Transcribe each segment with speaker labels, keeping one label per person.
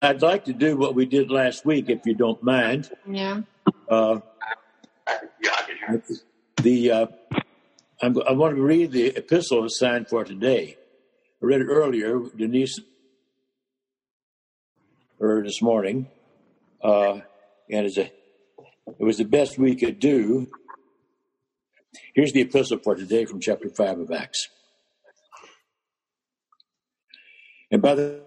Speaker 1: I'd like to do what we did last week, if you don't mind.
Speaker 2: Yeah.
Speaker 1: I want to read the epistle assigned for today. I read it earlier. Denise heard this morning, and it was the best we could do. Here's the epistle for today from chapter 5 of Acts. And by the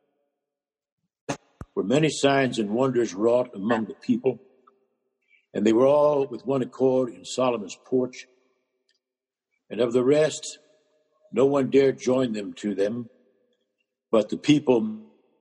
Speaker 1: were many signs and wonders wrought among the people, and they were all with one accord in Solomon's porch. And of the rest, no one dared join them to them, but the people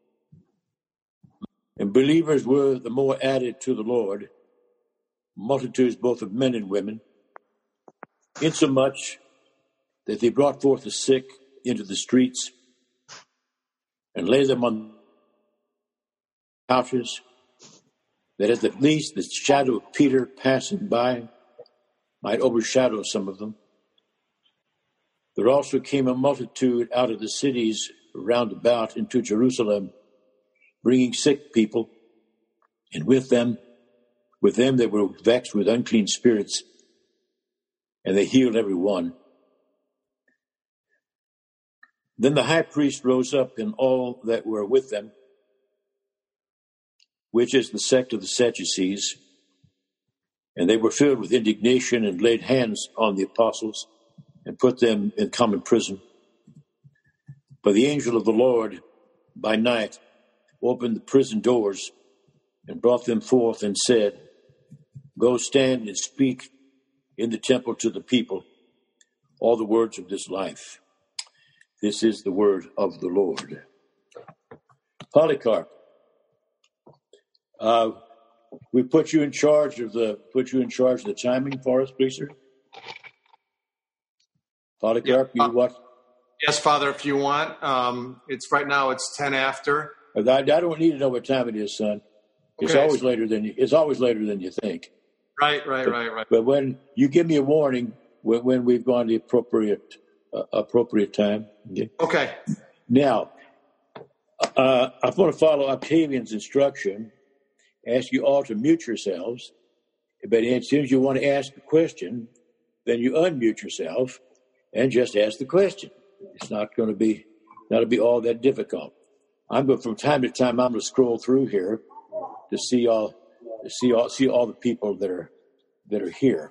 Speaker 1: and believers were the more added to the Lord, multitudes both of men and women, insomuch that they brought forth the sick into the streets and laid them on couches, that at least the shadow of Peter passing by might overshadow some of them. There also came a multitude out of the cities round about into Jerusalem, bringing sick people, and with them they were vexed with unclean spirits, and they healed every one. Then the high priest rose up, and all that were with them, which is the sect of the Sadducees, and they were filled with indignation and laid hands on the apostles and put them in common prison. But the angel of the Lord by night opened the prison doors and brought them forth and said, "Go stand and speak in the temple to the people all the words of this life." This is the word of the Lord. Polycarp, we put you in charge of the timing for us, please, sir. Polycarp,
Speaker 3: yeah,
Speaker 1: you what?
Speaker 3: Yes, Father, if you want. It's right now. It's 10 after.
Speaker 1: I don't need to know what time it is, son. It's
Speaker 3: Okay.
Speaker 1: always later than you think.
Speaker 3: Right.
Speaker 1: But when you give me a warning when we've gone the appropriate time.
Speaker 3: Okay.
Speaker 1: Now, I want to follow Octavian's instruction. Ask you all to mute yourselves, but as soon as you want to ask a question, then you unmute yourself and just ask the question. It's not going to be all that difficult. From time to time I'm going to scroll through here to see all the people that are here.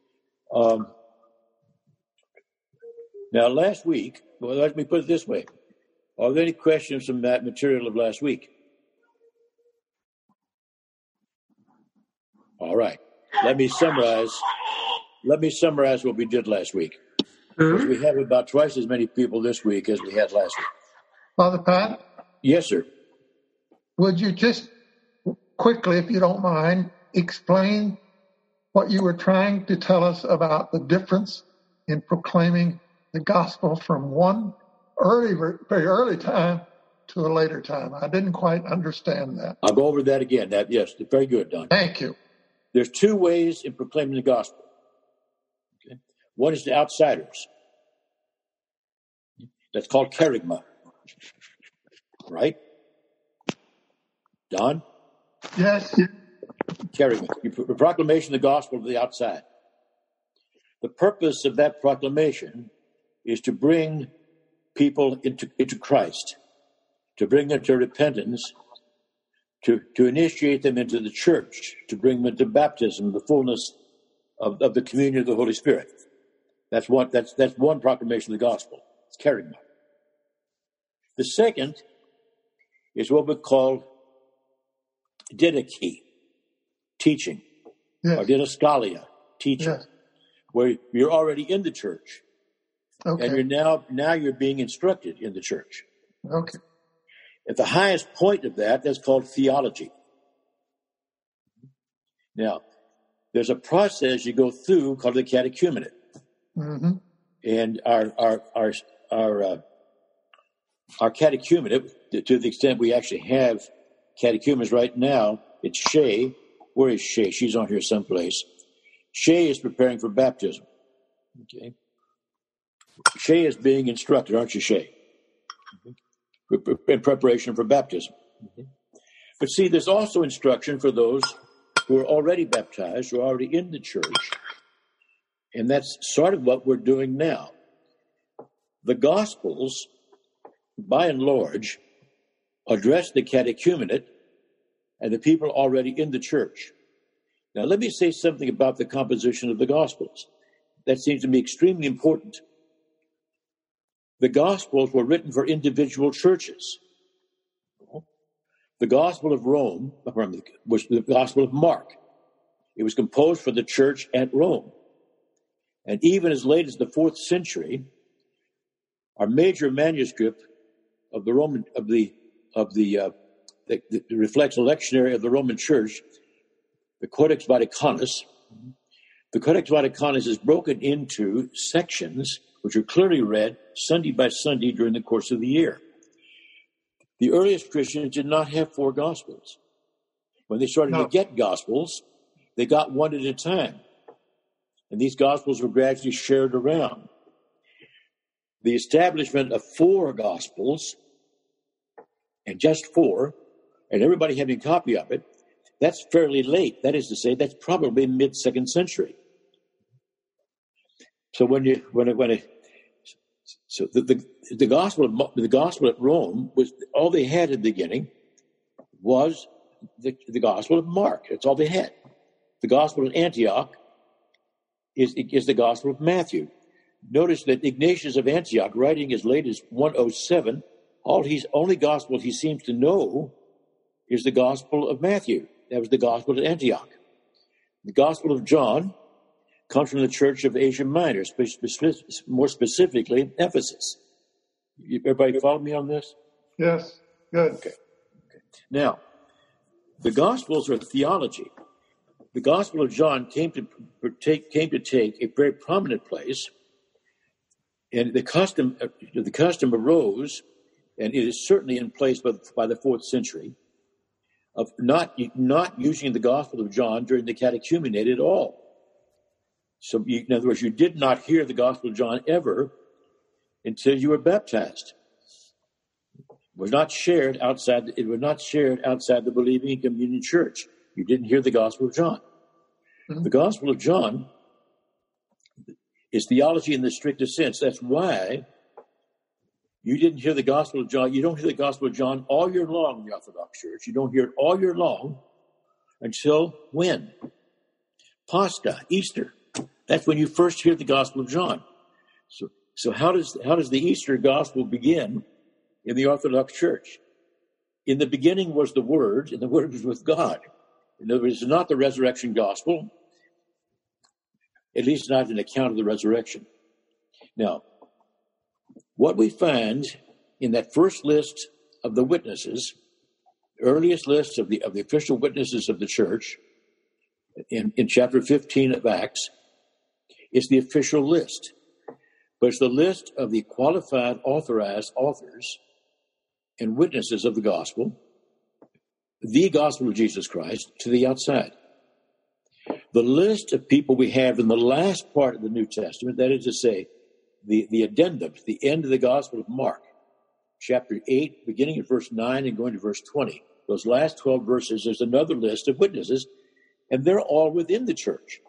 Speaker 1: Now, last week, well, let me put it this way: are there any questions from that material of last week? All right. Let me summarize what we did last week. Because we have about twice as many people this week as we had last week.
Speaker 4: Father Pat?
Speaker 1: Yes, sir.
Speaker 4: Would you just quickly, if you don't mind, explain what you were trying to tell us about the difference in proclaiming the gospel from one very early time to a later time? I didn't quite understand that.
Speaker 1: I'll go over that again. Yes, very good, Don.
Speaker 4: Thank you.
Speaker 1: There's two ways in proclaiming the gospel. Okay? One is to outsiders. That's called kerygma. Right? Don?
Speaker 4: Yes.
Speaker 1: Kerygma. The proclamation of the gospel to the outside. The purpose of that proclamation is to bring people into Christ, to bring them to repentance, to initiate them into the church, to bring them into baptism, the fullness of the communion of the Holy Spirit. That's one proclamation of the gospel. It's kerygma. The second is what we call didache, teaching,
Speaker 4: yes.
Speaker 1: or didaskalia, teaching,
Speaker 4: yes.
Speaker 1: where you're already in the church,
Speaker 4: okay.
Speaker 1: and now you're being instructed in the church.
Speaker 4: Okay.
Speaker 1: At the highest point of that's called theology. Now, there's a process you go through called the catechumenate, and our catechumenate, to the extent we actually have catechumens right now, it's Shay. Where is Shay? She's on here someplace. Shay is preparing for baptism. Okay. Shay is being instructed, aren't you, Shay? In preparation for baptism. But see, there's also instruction for those who are already baptized, who are already in the church. And that's sort of what we're doing now. The Gospels, by and large, address the catechumenate and the people already in the church. Now, let me say something about the composition of the Gospels. That seems to me extremely important. The Gospels were written for individual churches. The Gospel of Rome was the Gospel of Mark. It was composed for the church at Rome. And even as late as the 4th century, our major manuscript of the Roman that reflects the lectionary of the Roman Church, the Codex Vaticanus. The Codex Vaticanus is broken into sections which are clearly read Sunday by Sunday during the course of the year. The earliest Christians did not have 4 Gospels. When they started to get Gospels, they got one at a time. And these Gospels were gradually shared around. The establishment of 4 Gospels, and just 4, and everybody having a copy of it, that's fairly late. That is to say, that's probably mid-2nd century. So the gospel at Rome was all they had at the beginning was the Gospel of Mark. That's all they had. The Gospel of Antioch is the Gospel of Matthew. Notice that Ignatius of Antioch, writing as late as 107, only gospel he seems to know is the Gospel of Matthew. That was the Gospel of Antioch. The Gospel of John comes from the Church of Asia Minor, more specifically Ephesus. Everybody follow me on this?
Speaker 4: Yes, good.
Speaker 1: Okay. Now, the Gospels are theology. The Gospel of John came to take a very prominent place, and the custom arose, and it is certainly in place by the 4th century, of not using the Gospel of John during the catechumenate at all. So, in other words, you did not hear the Gospel of John ever until you were baptized. It was not shared outside the believing communion church. You didn't hear the Gospel of John. Mm-hmm. The Gospel of John is theology in the strictest sense. That's why you didn't hear the Gospel of John. You don't hear the Gospel of John all year long in the Orthodox Church. You don't hear it all year long until when? Pascha, Easter. That's when you first hear the Gospel of John. So how does the Easter Gospel begin in the Orthodox Church? In the beginning was the Word, and the Word was with God. In other words, it's not the resurrection gospel, at least not an account of the resurrection. Now, what we find in that first list of the witnesses, earliest list of the official witnesses of the church, in chapter 15 of Acts, is the official list. But it's the list of the qualified, authorized authors and witnesses of the gospel of Jesus Christ, to the outside. The list of people we have in the last part of the New Testament, that is to say, the addendum, the end of the Gospel of Mark, chapter 8, beginning at verse 9 and going to verse 20. Those last 12 verses, there's another list of witnesses, and they're all within the church.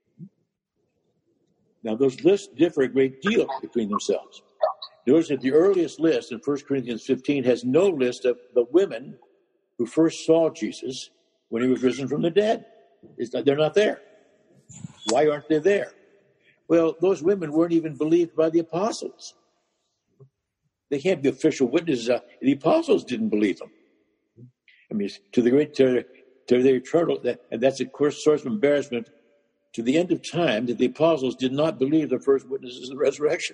Speaker 1: Now, those lists differ a great deal between themselves. Notice that the earliest list in 1 Corinthians 15 has no list of the women who first saw Jesus when he was risen from the dead. They're not there. Why aren't they there? Well, those women weren't even believed by the apostles. They can't be official witnesses. The apostles didn't believe them. I mean, to their eternal, and that's, of course, source of embarrassment to the end of time, that the apostles did not believe the first witnesses of the resurrection.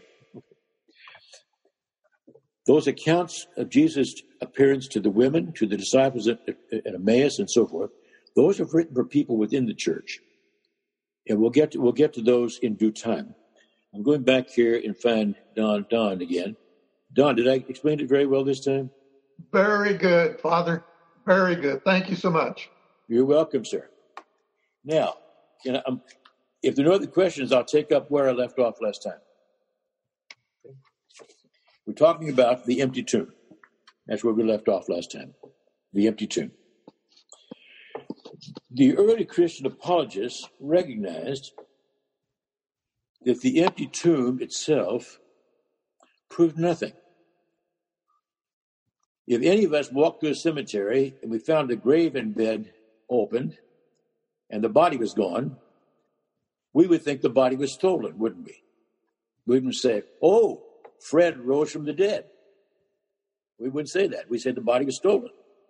Speaker 1: Those accounts of Jesus' appearance to the women, to the disciples at Emmaus, and so forth, those are written for people within the church, and we'll get to those in due time. I'm going back here and find Don again. Don, did I explain it very well this time?
Speaker 4: Very good, Father. Very good. Thank you so much.
Speaker 1: You're welcome, sir. Now, if there are no other questions, I'll take up where I left off last time. We're talking about the empty tomb. That's where we left off last time, the empty tomb. The early Christian apologists recognized that the empty tomb itself proved nothing. If any of us walked to a cemetery and we found a grave in bed opened and the body was gone, we would think the body was stolen, wouldn't we? We wouldn't say, oh, Fred rose from the dead. We wouldn't say that. We said the body was stolen.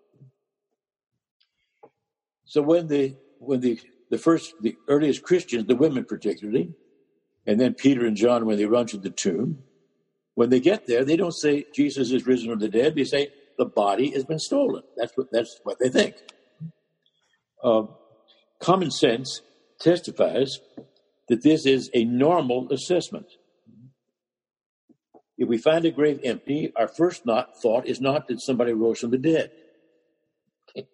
Speaker 1: So when the earliest Christians, the women particularly, and then Peter and John, when they run to the tomb, when they get there, they don't say Jesus is risen from the dead. They say the body has been stolen. That's what they think. Common sense testifies that this is a normal assessment. If we find a grave empty, our first thought is not that somebody rose from the dead. Okay.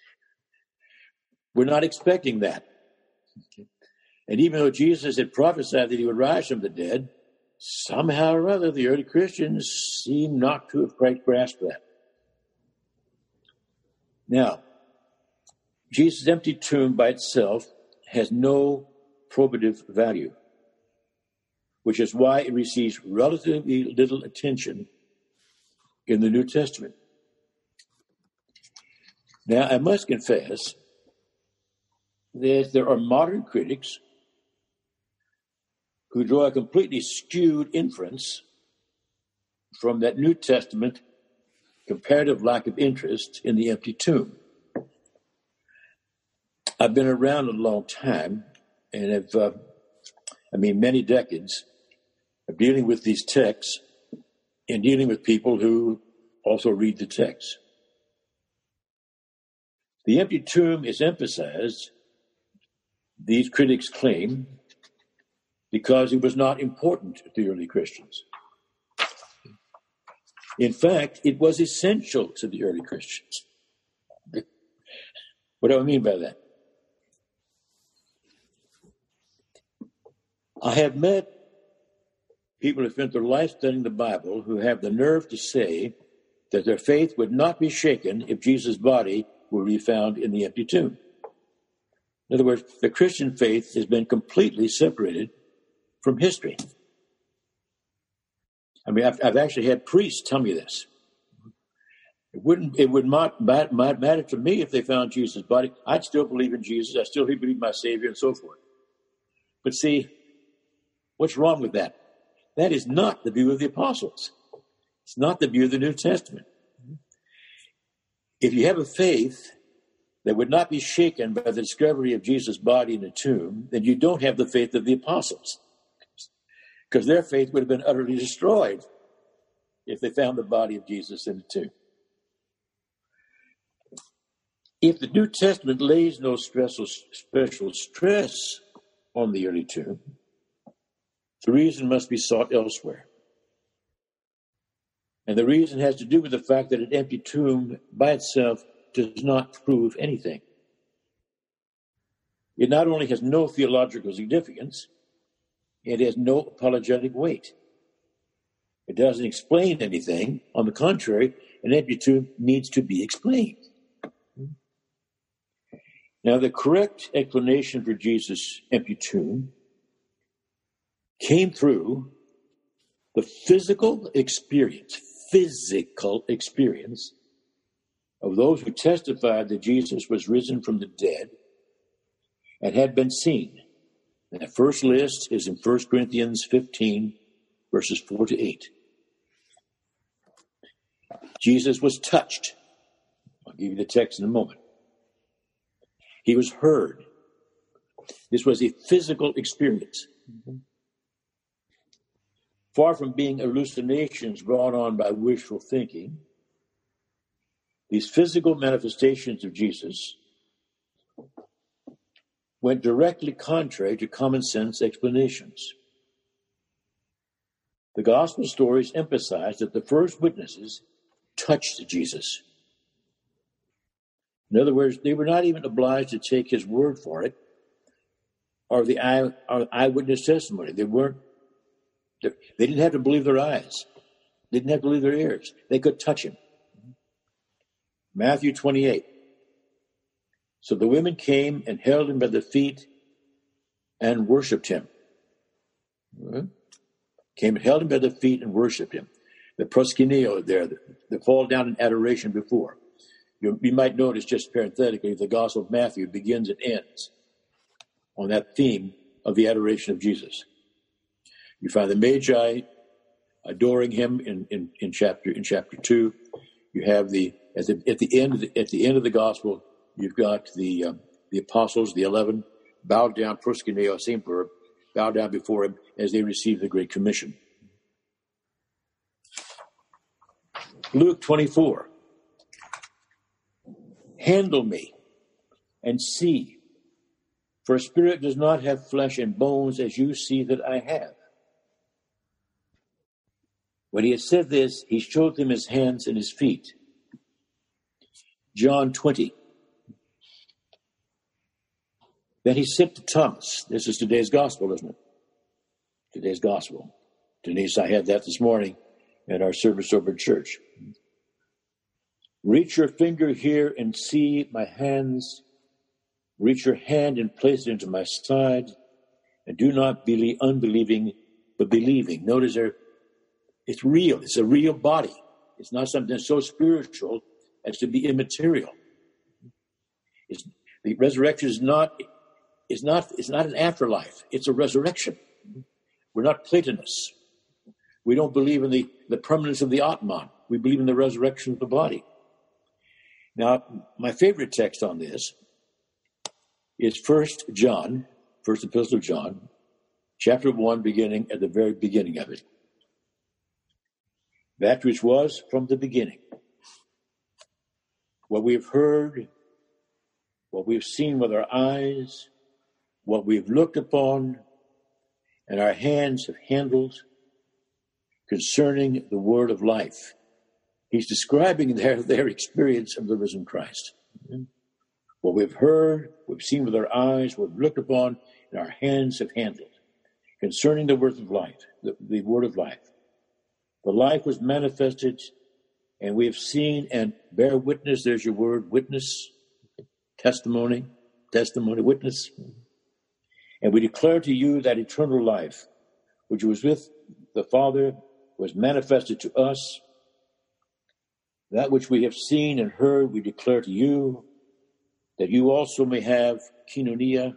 Speaker 1: We're not expecting that. Okay. And even though Jesus had prophesied that he would rise from the dead, somehow or other, the early Christians seem not to have quite grasped that. Now, Jesus' empty tomb by itself has no probative value, which is why it receives relatively little attention in the New Testament. Now, I must confess that there are modern critics who draw a completely skewed inference from that New Testament comparative lack of interest in the empty tomb. I've been around a long time and have, many decades of dealing with these texts and dealing with people who also read the text. The empty tomb is emphasized, these critics claim, because it was not important to the early Christians. In fact, it was essential to the early Christians. What do I mean by that? I have met people who spent their life studying the Bible who have the nerve to say that their faith would not be shaken if Jesus' body were to be found in the empty tomb. In other words, the Christian faith has been completely separated from history. I've actually had priests tell me this. It would not matter to me if they found Jesus' body. I'd still believe in Jesus. I still believe in my Savior and so forth. But see, what's wrong with that? That is not the view of the apostles. It's not the view of the New Testament. If you have a faith that would not be shaken by the discovery of Jesus' body in the tomb, then you don't have the faith of the apostles, because their faith would have been utterly destroyed if they found the body of Jesus in the tomb. If the New Testament lays no special stress on the early tomb, the reason must be sought elsewhere. And the reason has to do with the fact that an empty tomb by itself does not prove anything. It not only has no theological significance, it has no apologetic weight. It doesn't explain anything. On the contrary, an empty tomb needs to be explained. Now, the correct explanation for Jesus' empty tomb came through the physical experience of those who testified that Jesus was risen from the dead and had been seen. And the first list is in 1 Corinthians 15, verses 4 to 8. Jesus was touched. I'll give you the text in a moment. He was heard. This was a physical experience. Far from being hallucinations brought on by wishful thinking, these physical manifestations of Jesus went directly contrary to common sense explanations. The gospel stories emphasize that the first witnesses touched Jesus. In other words, they were not even obliged to take his word for it or the eyewitness testimony. They didn't have to believe their eyes. They didn't have to believe their ears. They could touch him. Matthew 28. So the women came and held him by the feet and worshipped him. Came and held him by the feet and worshipped him. The proskuneo there, the fall down in adoration before. You might notice, just parenthetically, the Gospel of Matthew begins and ends on that theme of the adoration of Jesus. You find the Magi adoring him in chapter 2. You have at the end of the Gospel, you've got the apostles, the 11, bowed down, proskuneo, same verb, bowed down before him as they receive the Great Commission. Luke 24. Handle me and see, for a spirit does not have flesh and bones as you see that I have. When he had said this, he showed them his hands and his feet. John 20. Then he said to Thomas, this is today's gospel, isn't it? Today's gospel. Denise, I had that this morning at our service over at church. Reach your finger here and see my hands. Reach your hand and place it into my side. And do not be unbelieving, but believing. Notice there, it's real. It's a real body. It's not something so spiritual as to be immaterial. The resurrection is not an afterlife. It's a resurrection. We're not Platonists. We don't believe in the permanence of the Atman. We believe in the resurrection of the body. Now, my favorite text on this is 1 John, First Epistle of John, chapter 1, beginning at the very beginning of it. That which was from the beginning. What we have heard, what we have seen with our eyes, what we have looked upon, and our hands have handled concerning the word of life. He's describing their experience of the risen Christ. What we've heard, we've seen with our eyes, we've looked upon, and our hands have handled concerning the word of life, the word of life. The life was manifested, and we have seen and bear witness. There's your word, witness, testimony, witness. And we declare to you that eternal life, which was with the Father, was manifested to us. That which we have seen and heard, we declare to you, that you also may have koinonia.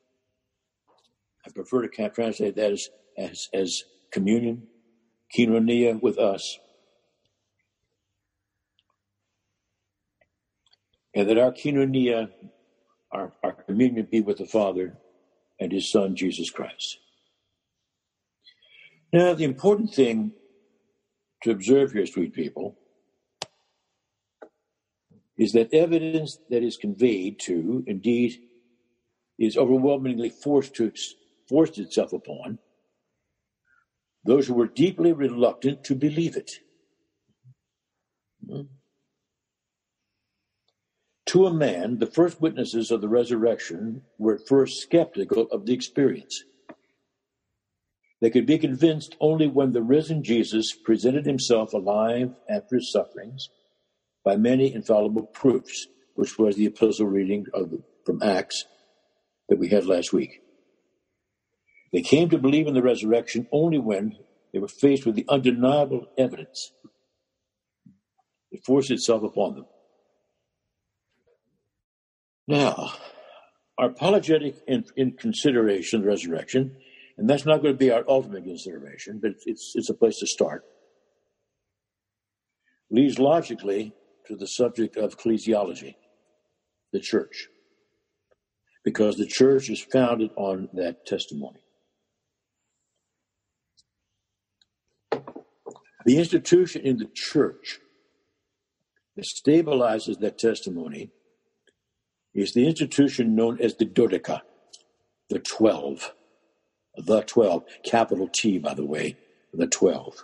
Speaker 1: I prefer to translate that as communion, koinonia with us. And that our koinonia, our communion, be with the Father and his Son, Jesus Christ. Now, the important thing to observe here, sweet people, is that evidence that is conveyed to, indeed, is overwhelmingly forced itself upon those who were deeply reluctant to believe it. To a man, the first witnesses of the resurrection were at first skeptical of the experience. They could be convinced only when the risen Jesus presented himself alive after his sufferings by many infallible proofs, which was the epistle reading from Acts that we had last week. They came to believe in the resurrection only when they were faced with the undeniable evidence. It forced itself upon them. Now, our apologetic in consideration of the resurrection, and that's not going to be our ultimate consideration, but it's a place to start, leads logically to the subject of ecclesiology, the church, because the church is founded on that testimony. The institution in the church that stabilizes that testimony is the institution known as the Dodeca, the 12. The 12, capital T, by the way, the 12.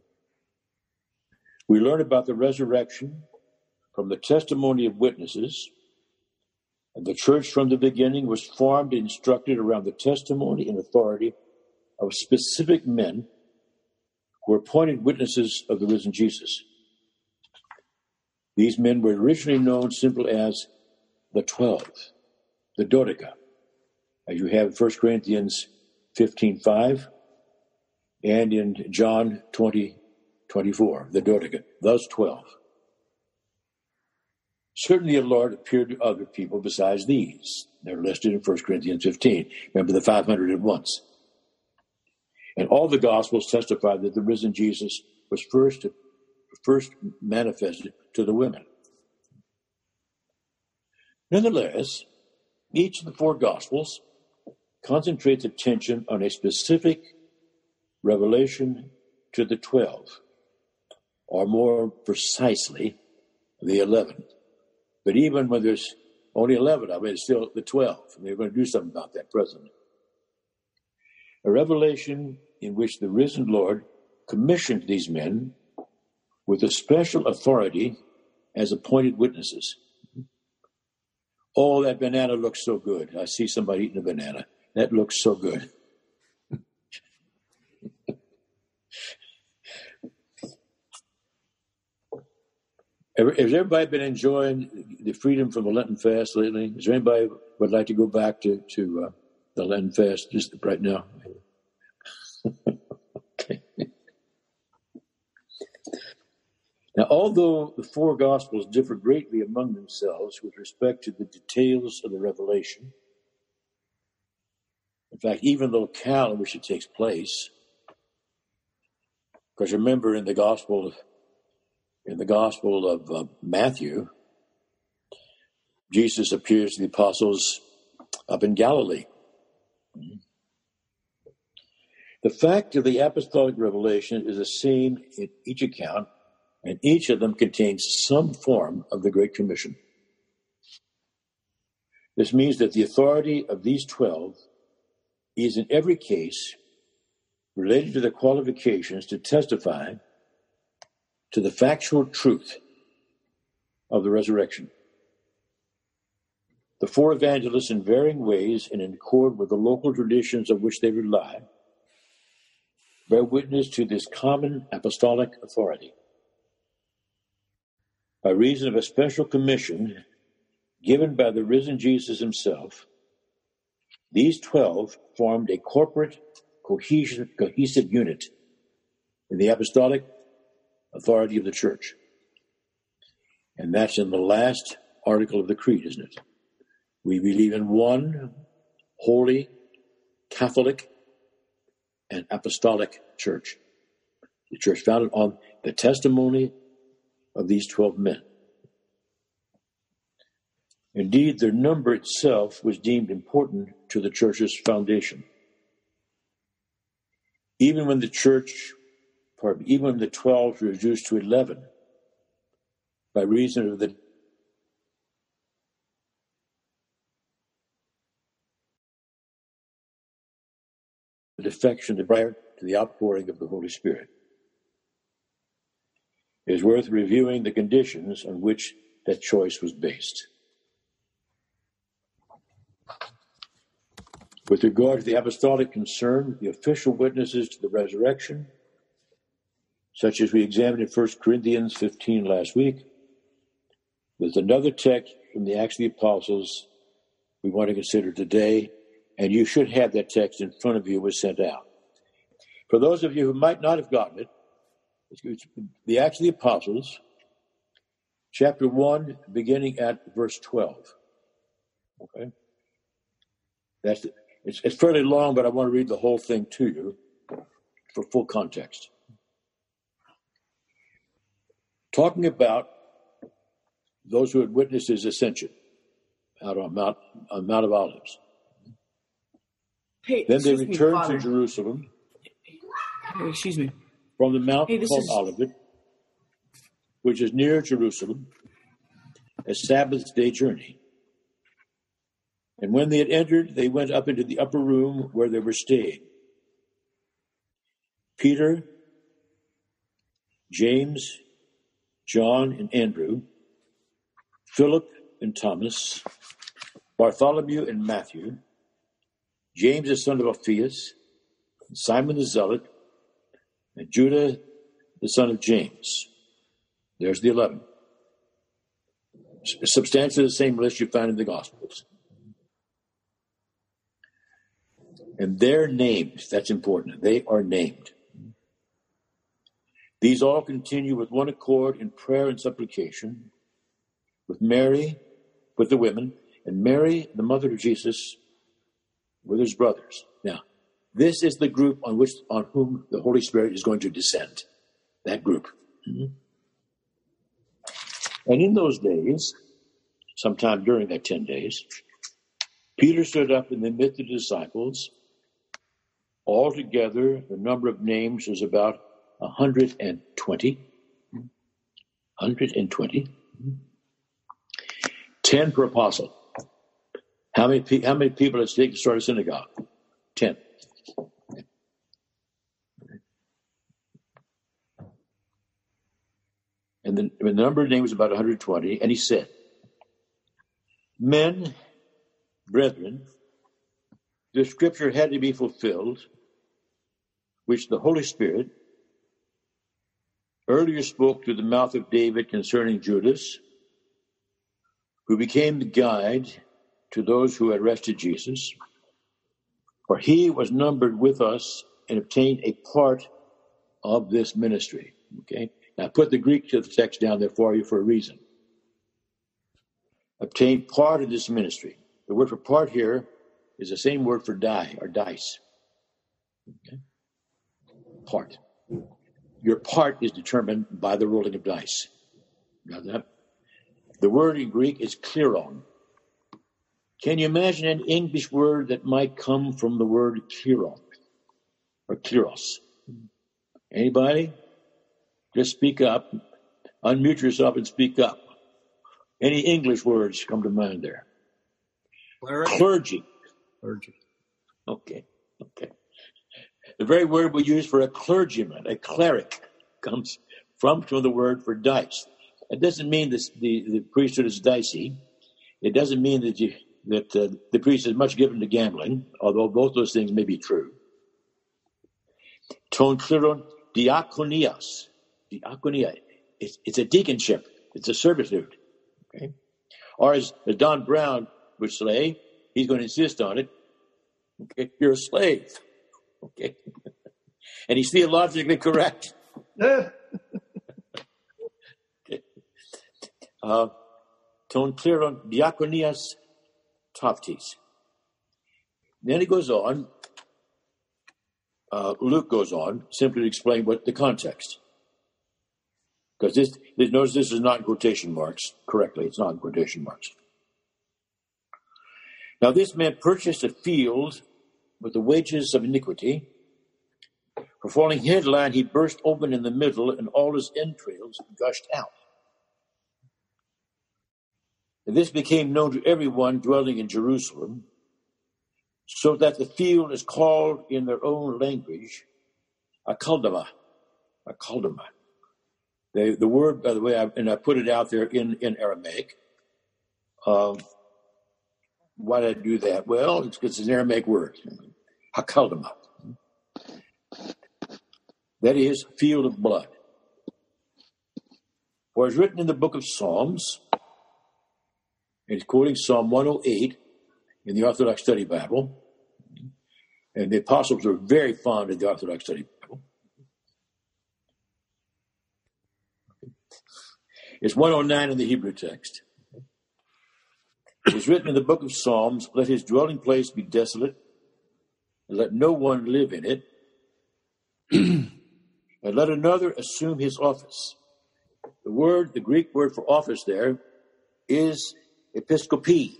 Speaker 1: We learn about the resurrection from the testimony of witnesses, and the church from the beginning was formed and instructed around the testimony and authority of specific men who were appointed witnesses of the risen Jesus. These men were originally known simply as the 12, the Dodeca, as you have in 1 Corinthians 15:5 and in John 20:24, the Dodeca, those 12. Certainly the Lord appeared to other people besides these. They're listed in 1 Corinthians 15. Remember the 500 at once. And all the Gospels testify that the risen Jesus was first manifested to the women. Nonetheless, each of the four Gospels concentrates attention on a specific revelation to the 12, or more precisely, the 11. But even when there's only 11 of it, it's still the 12. And they're going to do something about that presently. A revelation in which the risen Lord commissioned these men with a special authority as appointed witnesses. Oh, that banana looks so good. I see somebody eating a banana. That looks so good. Has everybody been enjoying the freedom from the Lenten fast lately? Is there anybody who would like to go back to the Lenten fast just right now? Okay. Now, although the four Gospels differ greatly among themselves with respect to the details of the revelation, in fact, even the locale in which it takes place, because remember in the Gospel of Matthew, Jesus appears to the apostles up in Galilee. The fact of the apostolic revelation is the same in each account, and each of them contains some form of the Great Commission. This means that the authority of these 12 is in every case related to the qualifications to testify to the factual truth of the resurrection. The four evangelists, in varying ways and in accord with the local traditions of which they rely, bear witness to this common apostolic authority. By reason of a special commission given by the risen Jesus himself, these 12 formed a corporate, cohesive unit in the apostolic authority of the church. And that's in the last article of the Creed, isn't it? We believe in one holy, Catholic, and apostolic church. The church founded on the testimony of these 12 men. Indeed, their number itself was deemed important to the church's foundation. Even when the 12 were reduced to 11, by reason of the defection prior to the outpouring of the Holy Spirit. It is worth reviewing the conditions on which that choice was based. With regard to the apostolic concern, the official witnesses to the resurrection, such as we examined in 1 Corinthians 15 last week, there's another text from the Acts of the Apostles we want to consider today, and you should have that text in front of you. It was sent out. For those of you who might not have gotten it, it's the Acts of the Apostles, chapter 1, beginning at verse 12. Okay? It's fairly long, but I want to read the whole thing to you for full context. Talking about those who had witnessed his ascension out on Mount of Olives.
Speaker 2: Hey,
Speaker 1: then they returned to Jerusalem.
Speaker 2: Hey, excuse me.
Speaker 1: From the mount called Olivet, which is near Jerusalem, a Sabbath day journey. And when they had entered, they went up into the upper room where they were staying. Peter, James, John, and Andrew, Philip and Thomas, Bartholomew and Matthew, James the son of Alphaeus, and Simon the Zealot, and Judah the son of James. There's the 11. substantially the same list you find in the Gospels. And they're named. That's important. They are named. These all continue with one accord in prayer and supplication with Mary, with the women, and Mary, the mother of Jesus, with his brothers. Now, this is the group on whom the Holy Spirit is going to descend. That group. Mm-hmm. And in those days, sometime during that 10 days, Peter stood up in the midst of the disciples. Altogether, the number of names was about 120. 120. 10 per apostle. How many people at stake to start a synagogue? 10. And the number of names was about 120. And he said, men, brethren, the scripture had to be fulfilled, which the Holy Spirit earlier spoke through the mouth of David concerning Judas, who became the guide to those who had arrested Jesus. For he was numbered with us and obtained a part of this ministry. Okay? Now put the Greek to the text down there for you for a reason. Obtained part of this ministry. The word for part here is the same word for die or dice. Okay? Part. Your part is determined by the rolling of dice. Got that? The word in Greek is kleron. Can you imagine an English word that might come from the word kleron or kleros? Anybody? Just speak up. Unmute yourself and speak up. Any English words come to mind there? Clergy. Okay. The very word we use for a clergyman, a cleric, comes from the word for dice. It doesn't mean the priesthood is dicey. It doesn't mean that the priest is much given to gambling, although both those things may be true. Ton kleron diakonias. Diakonia. It's a deaconship. It's a servitude. Okay? Or as Don Brown would say, he's going to insist on it. Okay? You're a slave. Okay? And he's theologically correct. Okay. Ton kleron diakonias taftis. Then he goes on. Luke goes on simply to explain what the context. Because notice this is not in quotation marks correctly. It's not in quotation marks. Now this man purchased a field with the wages of iniquity. For falling headlong, he burst open in the middle, and all his entrails gushed out. And this became known to everyone dwelling in Jerusalem, so that the field is called in their own language Akaldama. The word, by the way, I put it out there in Aramaic. Why did I do that? Well, it's an Aramaic word, Hakaldama. That is, field of blood. For it's written in the book of Psalms, and it's quoting Psalm 108 in the Orthodox Study Bible, and the apostles are very fond of the Orthodox Study Bible. It's 109 in the Hebrew text. It's written in the book of Psalms, let his dwelling place be desolate, and let no one live in it, and let another assume his office. The Greek word for office there is episkopi.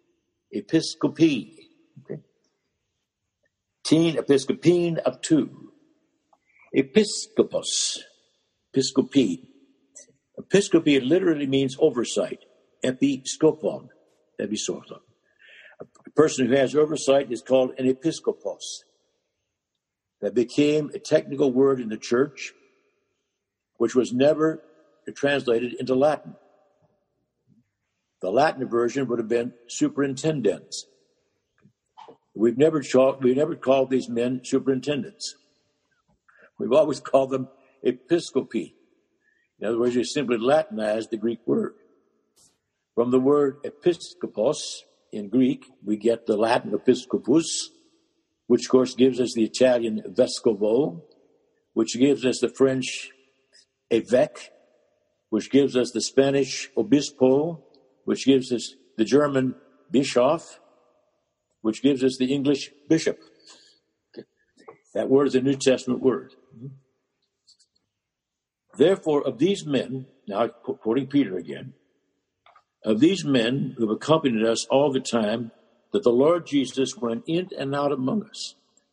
Speaker 1: Okay. Teen episkopine of two. Episkopos. Episkopi. Episcopi literally means oversight. Episkopon. Episorthon. A person who has oversight is called an episkopos. That became a technical word in the church, which was never translated into Latin. The Latin version would have been superintendents. We've never called these men superintendents. We've always called them episcopi. In other words, you simply Latinized the Greek word. From the word episkopos in Greek, we get the Latin episcopus, which of course gives us the Italian vescovo, which gives us the French évêque, which gives us the Spanish obispo, which gives us the German Bischof, which gives us the English bishop. That word is a New Testament word. Therefore, of these men, now quoting Peter again, of these men who have accompanied us all the time that the Lord Jesus went in and out among us,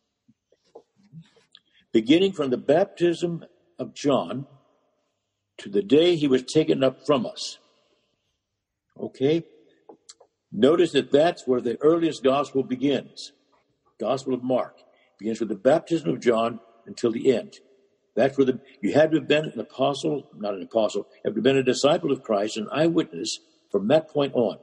Speaker 1: beginning from the baptism of John to the day he was taken up from us. Okay? Notice that that's where the earliest gospel begins. Gospel of Mark begins with the baptism of John until the end. That's where you had to have been an apostle, not an apostle, you have to have been a disciple of Christ, an eyewitness from that point on.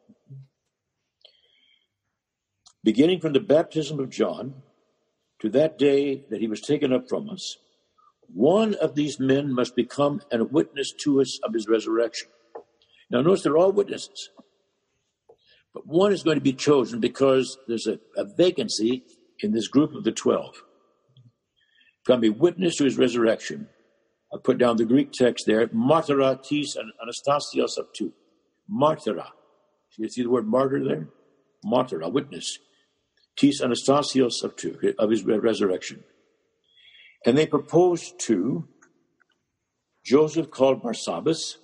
Speaker 1: Beginning from the baptism of John to that day that he was taken up from us, one of these men must become a witness to us of his resurrection. Now notice they're all witnesses. But one is going to be chosen because there's a vacancy in this group of the 12. Going to be witness to his resurrection. I put down the Greek text there, martyra tis anastasios aptu. Martyra. You see the word martyr there? Martyra, witness. Tis anastasios aptu, of his resurrection. And they proposed to Joseph called Barsabbas.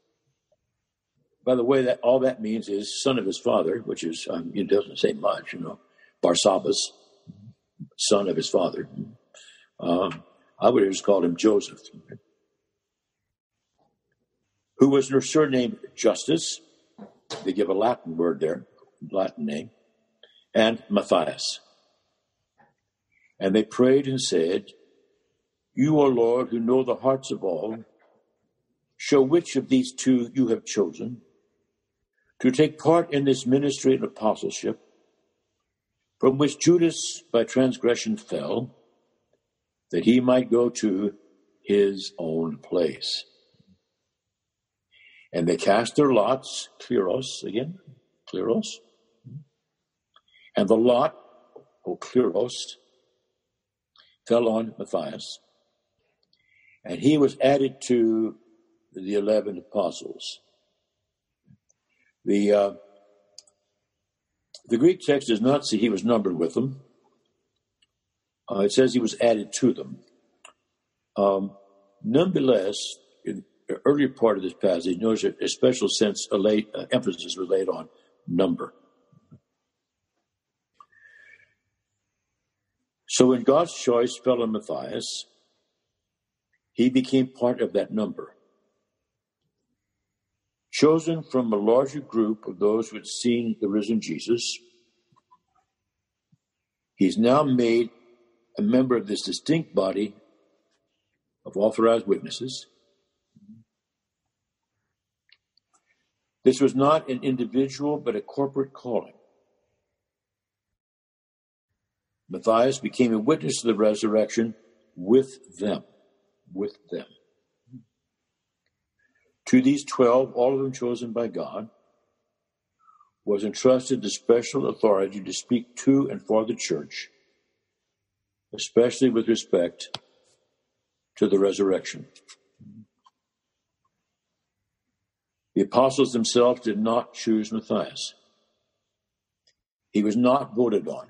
Speaker 1: By the way, that all that means is son of his father, which is, it doesn't say much, Barsabbas, son of his father. I would have just called him Joseph. Who was her surname Justus. They give a Latin word there, Latin name. And Matthias. And they prayed and said, You, O Lord, who know the hearts of all, show which of these two you have chosen to take part in this ministry and apostleship, from which Judas by transgression fell, that he might go to his own place. And they cast their lots, kleros again, kleros, and the lot, O kleros, fell on Matthias, and he was added to the 11 apostles. The Greek text does not say he was numbered with them. It says he was added to them. Nonetheless, in the earlier part of this passage, notice a special sense, emphasis was laid on number. So when God's choice fell on Matthias, he became part of that number. Chosen from a larger group of those who had seen the risen Jesus, he's now made a member of this distinct body of authorized witnesses. This was not an individual, but a corporate calling. Matthias became a witness to the resurrection with them. To these 12, all of them chosen by God, was entrusted the special authority to speak to and for the church, especially with respect to the resurrection. The apostles themselves did not choose Matthias. He was not voted on.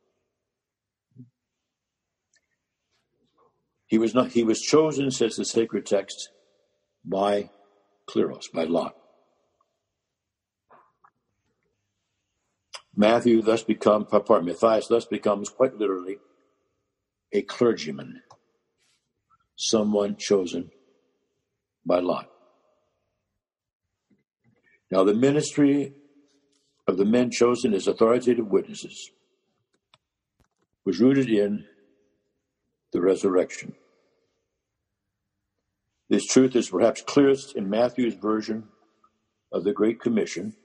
Speaker 1: He was chosen, says the sacred text, by kleros, by lot. Matthias thus becomes quite literally a clergyman, someone chosen by lot. Now, the ministry of the men chosen as authoritative witnesses was rooted in the resurrection. This truth is perhaps clearest in Matthew's version of the Great Commission,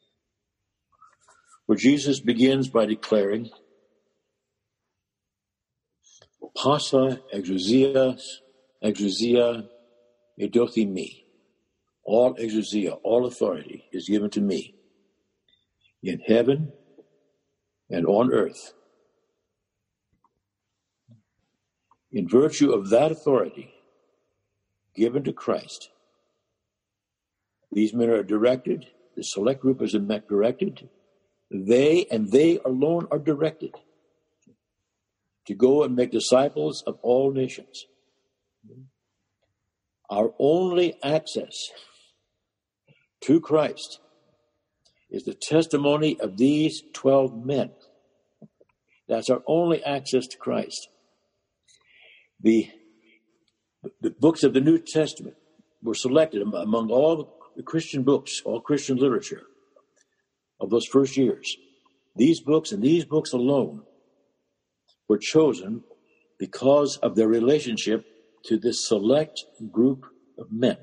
Speaker 1: where Jesus begins by declaring, Passa exousia edothimi. All exousia, all authority is given to me in heaven and on earth. In virtue of that authority given to Christ, these men are directed, the select group is directed, they alone are directed to go and make disciples of all nations. Our only access to Christ is the testimony of these 12 men. That's our only access to Christ. The books of the New Testament were selected among all the Christian books, all Christian literature of those first years. These books and these books alone were chosen because of their relationship to this select group of men.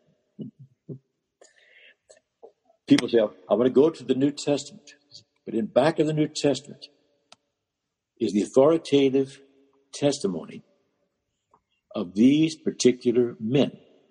Speaker 1: People say, I want to go to the New Testament. But in back of the New Testament is the authoritative testimony of these particular men.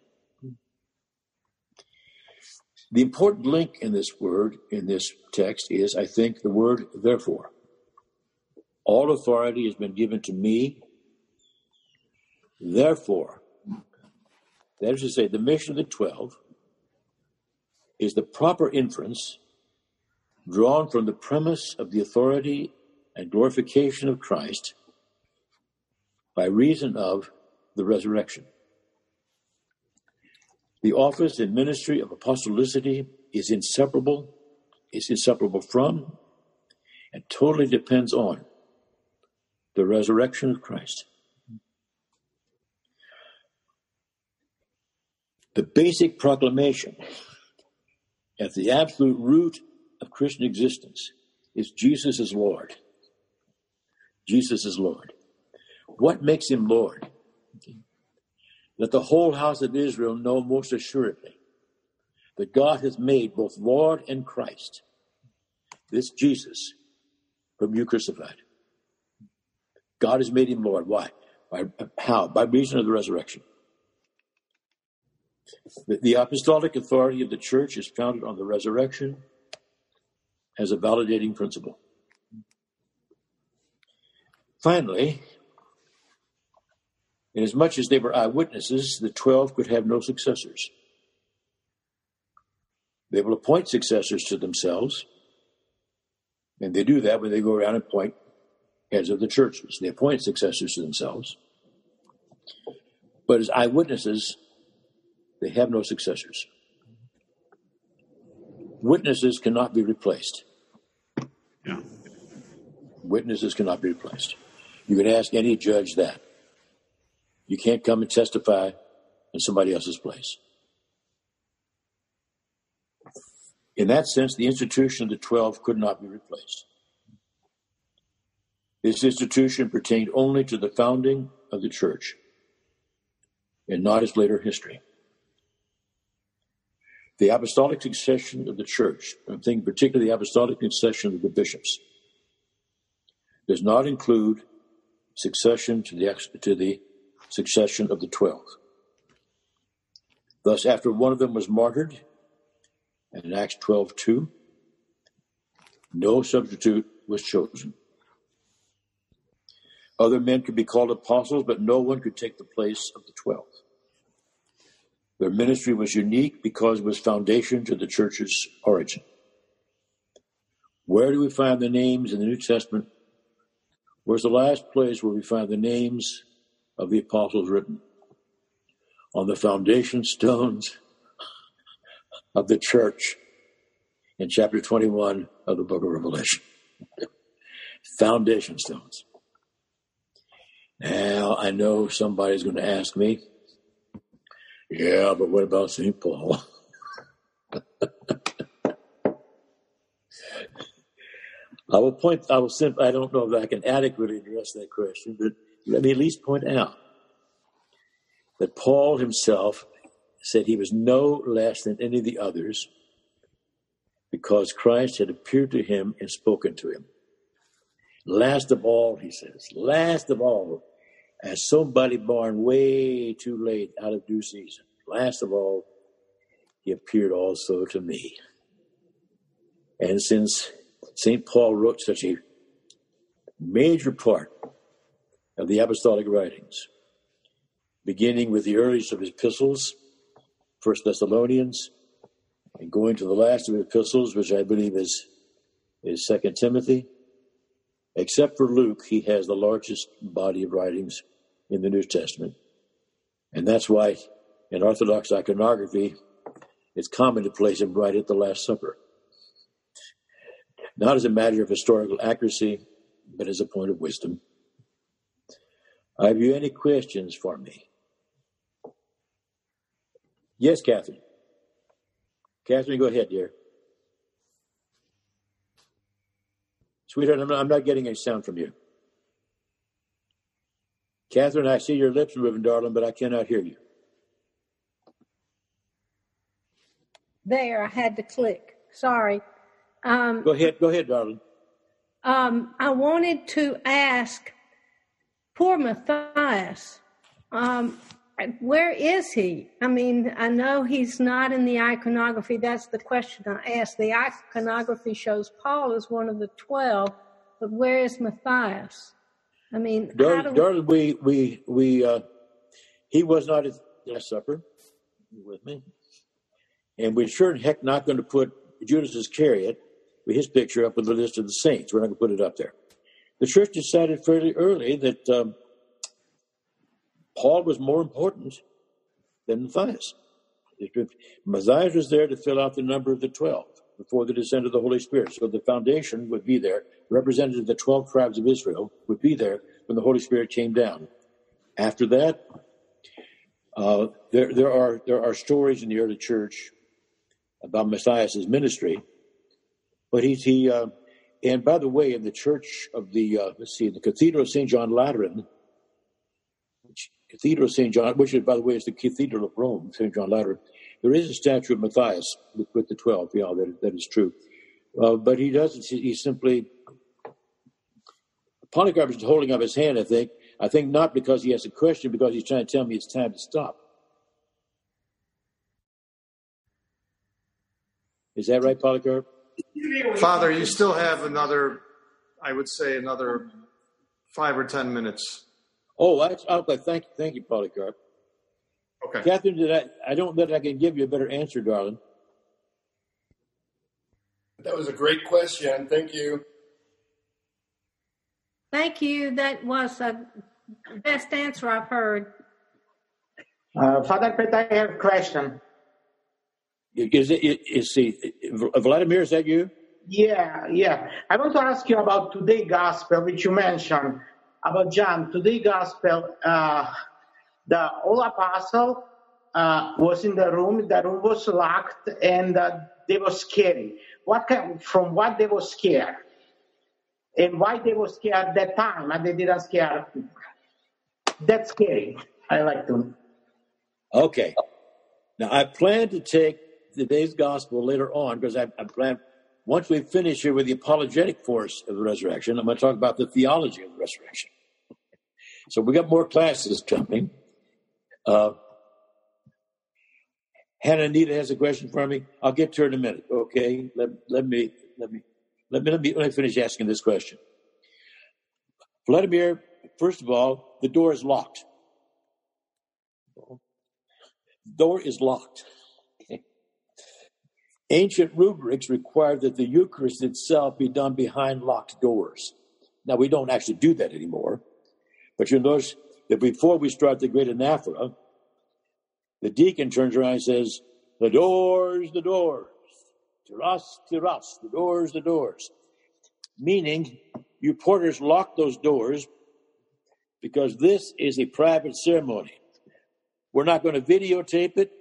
Speaker 1: The important link in this word, in this text, is, I think, the word therefore. All authority has been given to me. Therefore, that is to say, the mission of the 12 is the proper inference drawn from the premise of the authority and glorification of Christ by reason of the resurrection. The office and ministry of apostolicity is inseparable from and totally depends on the resurrection of Christ. The basic proclamation at the absolute root of Christian existence is Jesus is Lord. Jesus is Lord. What makes him Lord? Let the whole house of Israel know most assuredly that God has made both Lord and Christ, this Jesus, whom you crucified. God has made him Lord. Why? How? By reason of the resurrection. The apostolic authority of the church is founded on the resurrection as a validating principle. Finally, inasmuch as they were eyewitnesses, the 12 could have no successors. They will appoint successors to themselves, and they do that when they go around and appoint heads of the churches. They appoint successors to themselves. But as eyewitnesses, they have no successors. Witnesses cannot be replaced.
Speaker 5: Yeah.
Speaker 1: Witnesses cannot be replaced. You can ask any judge that. You can't come and testify in somebody else's place. In that sense, the institution of the 12 could not be replaced. This institution pertained only to the founding of the church and not its later history. The apostolic succession of the church, I'm thinking particularly the apostolic succession of the bishops, does not include succession to the succession of the 12. Thus, after one of them was martyred, and in Acts 12:2, no substitute was chosen. Other men could be called apostles, but no one could take the place of the 12. Their ministry was unique because it was foundation to the church's origin. Where do we find the names in the New Testament? Where's the last place where we find the names of the apostles written? On the foundation stones of the church in chapter 21 of the book of Revelation. Foundation stones. Now, I know somebody's going to ask me, yeah, but what about St. Paul? I don't know if I can adequately address that question, but let me at least point out that Paul himself said he was no less than any of the others because Christ had appeared to him and spoken to him. Last of all, he says, last of all, as somebody born way too late out of due season, last of all, he appeared also to me. And since St. Paul wrote such a major part of the apostolic writings, beginning with the earliest of his epistles, 1 Thessalonians, and going to the last of his epistles, which I believe is 2 Timothy, except for Luke, he has the largest body of writings in the New Testament. And that's why in Orthodox iconography, it's common to place him right at the Last Supper. Not as a matter of historical accuracy, but as a point of wisdom. Have you any questions for me? Yes, Catherine. Catherine, go ahead, dear. Sweetheart, I'm not getting any sound from you. Catherine, I see your lips moving, darling, but I cannot hear you.
Speaker 5: There, I had to click. Sorry.
Speaker 1: Go ahead, darling.
Speaker 5: I wanted to ask poor Matthias, where is he? I mean, I know he's not in the iconography. That's the question I asked. The iconography shows Paul as one of the 12, but where is Matthias? I mean,
Speaker 1: darling, he was not at the Last Supper with me, and we're sure heck not going to put Judas Iscariot with his picture up with the list of the saints. We're not going to put it up there. The church decided fairly early that Paul was more important than Matthias. Matthias was there to fill out the number of the 12 before the descent of the Holy Spirit. So the foundation would be there. Representative of the 12 tribes of Israel would be there when the Holy Spirit came down. After that, there are stories in the early church about Matthias' ministry. But and by the way, in the church of the Cathedral of St. John Lateran, which by the way is the Cathedral of Rome, St. John Lateran, there is a statue of Matthias with the 12. Yeah, that is true. But he doesn't. He simply, Polycarp is holding up his hand. I think not because he has a question, because he's trying to tell me it's time to stop. Is that right, Polycarp?
Speaker 3: Father, you still have another 5 or 10 minutes.
Speaker 1: Oh, okay. Thank you, Polycarp.
Speaker 3: Okay.
Speaker 1: Catherine, I don't know that I can give you a better answer, darling.
Speaker 6: That was a great question. Thank you.
Speaker 5: Thank you. That was the best answer I've heard.
Speaker 7: Father Peter, I have a question.
Speaker 1: Vladimir, is that you?
Speaker 7: Yeah. I want to ask you about today's gospel, which you mentioned, about John. Today's gospel, the old apostle was in the room was locked, and they were scary. From what they were scared? And why they were scared at that time, and they didn't scare? That's scary. I like to.
Speaker 1: Okay. Now, I plan to take today's gospel later on, because I plan, once we finish here with the apologetic force of the resurrection, I'm going to talk about the theology of the resurrection. So we got more classes coming. Hannah Anita has a question for me. I'll get to her in a minute. Okay, let me finish asking this question. Vladimir, first of all, the door is locked. The door is locked. Okay. Ancient rubrics required that the Eucharist itself be done behind locked doors. Now, we don't actually do that anymore. But you notice that before we start the great anaphora, the deacon turns around and says, the doors, tiras, the doors. Meaning, you porters lock those doors because this is a private ceremony. We're not going to videotape it.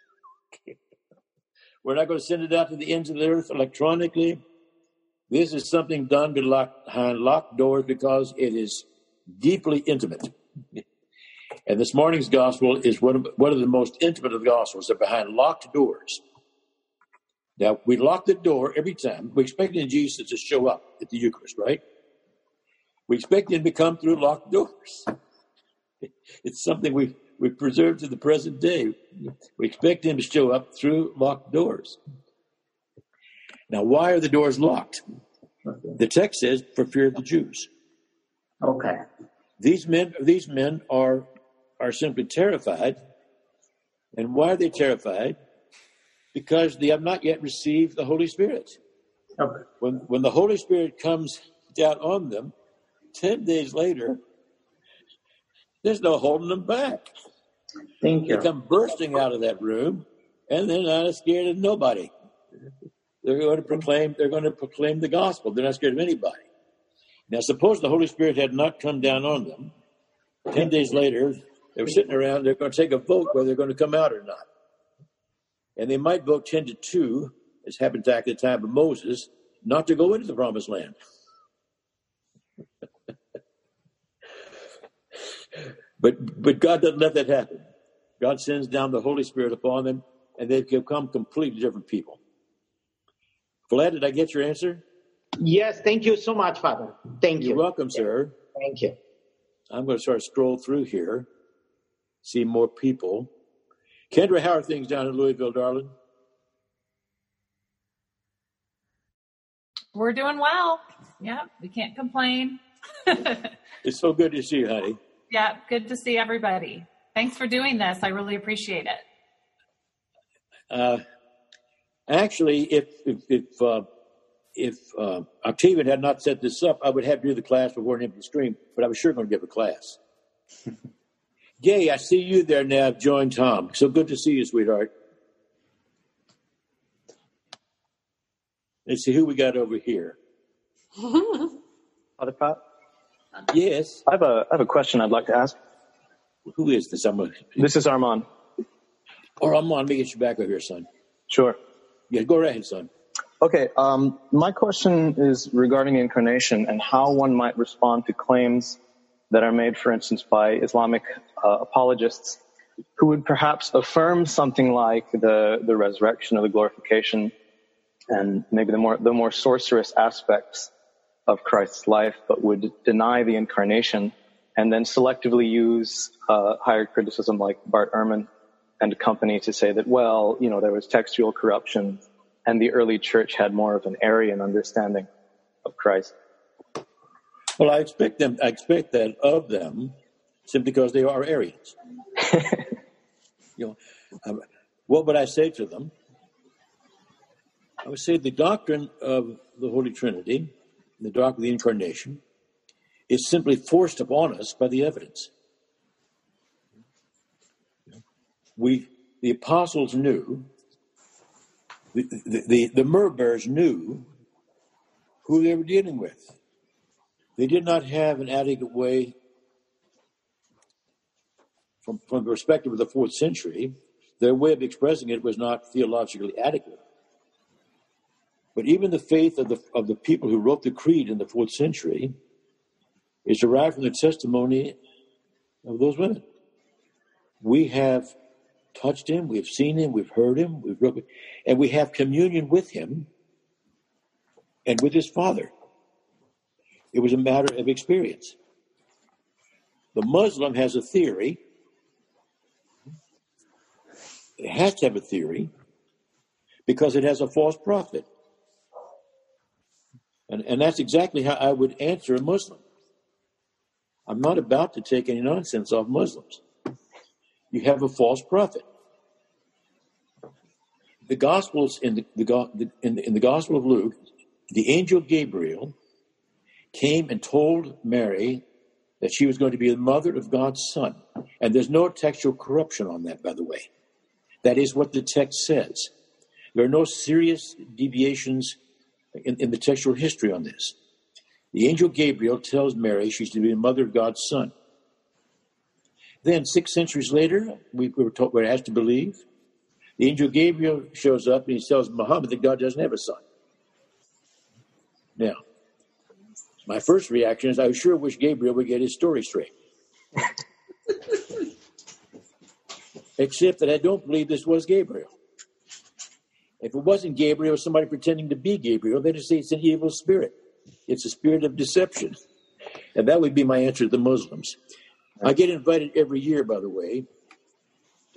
Speaker 1: We're not going to send it out to the ends of the earth electronically. This is something done behind locked doors because it is deeply intimate. And this morning's gospel is one of the most intimate of the gospels. They're behind locked doors. Now, we lock the door every time. We're expecting Jesus to show up at the Eucharist, right? We expect him to come through locked doors. It's something we we preserve to the present day. We expect him to show up through locked doors. Now, why are the doors locked? The text says, for fear of the Jews.
Speaker 7: Okay.
Speaker 1: These men are simply terrified. And why are they terrified? Because they have not yet received the Holy Spirit.
Speaker 7: Okay.
Speaker 1: When the Holy Spirit comes down on them, 10 days later, there's no holding them back.
Speaker 7: Thank you.
Speaker 1: They come bursting out of that room, and they're not scared of nobody. They're going to proclaim the gospel. They're not scared of anybody. Now, suppose the Holy Spirit had not come down on them. 10 days later, they were sitting around. They're going to take a vote whether they're going to come out or not. And they might vote 10-2, as happened back at the time of Moses, not to go into the promised land. But God doesn't let that happen. God sends down the Holy Spirit upon them, and they've become completely different people. Vlad, did I get your answer?
Speaker 7: Yes, thank you so much, Father. Thank you.
Speaker 1: You're welcome, sir.
Speaker 7: Thank you.
Speaker 1: I'm going to sort of scroll through here, see more people. Kendra, how are things down in Louisville, darling?
Speaker 8: We're doing well. Yeah, we can't complain.
Speaker 1: It's so good to see you, honey.
Speaker 8: Yeah, good to see everybody. Thanks for doing this. I really appreciate it.
Speaker 1: Actually, if Octavian had not set this up, I would have to do the class before an empty stream, but I was sure going to give a class. Gay, I see you there now. I've joined Tom. So good to see you, sweetheart. Let's see who we got over here.
Speaker 9: Father Pat?
Speaker 1: Yes.
Speaker 9: I have a question I'd like to ask.
Speaker 1: Who is this?
Speaker 9: This is Armand.
Speaker 1: Oh, Armand, let me get you back over here, son.
Speaker 9: Sure.
Speaker 1: Yeah, go right ahead, son.
Speaker 9: Okay, my question is regarding incarnation and how one might respond to claims that are made, for instance, by Islamic apologists who would perhaps affirm something like the resurrection or the glorification and maybe the more sorcerous aspects of Christ's life, but would deny the incarnation and then selectively use higher criticism like Bart Ehrman and company to say that, well, there was textual corruption and the early church had more of an Arian understanding of Christ.
Speaker 1: Well, I expect that of them simply because they are Arians. What would I say to them? I would say the doctrine of the Holy Trinity, the doctrine of the Incarnation, is simply forced upon us by the evidence. The apostles knew, the myrrh-bearers knew who they were dealing with. They did not have an adequate way, from the perspective of the 4th century, their way of expressing it was not theologically adequate. But even the faith of the people who wrote the creed in the 4th century is derived from the testimony of those women. We have touched him, we've seen him, we've heard him, and we have communion with him and with his Father. It was a matter of experience. The Muslim has a theory. It has to have a theory because it has a false prophet. And that's exactly how I would answer a Muslim. I'm not about to take any nonsense off Muslims. You have a false prophet. The Gospels in the Gospel of Luke, the angel Gabriel came and told Mary that she was going to be the mother of God's Son. And there's no textual corruption on that, by the way. That is what the text says. There are no serious deviations in the textual history on this. The angel Gabriel tells Mary she's to be the mother of God's Son. Then 6 centuries later, we were told we're asked to believe. The angel Gabriel shows up and he tells Muhammad that God doesn't have a son. Now, my first reaction is I sure wish Gabriel would get his story straight. Except that I don't believe this was Gabriel. If it wasn't Gabriel, it was somebody pretending to be Gabriel, they'd say it's an evil spirit. It's a spirit of deception. And that would be my answer to the Muslims. I get invited every year, by the way,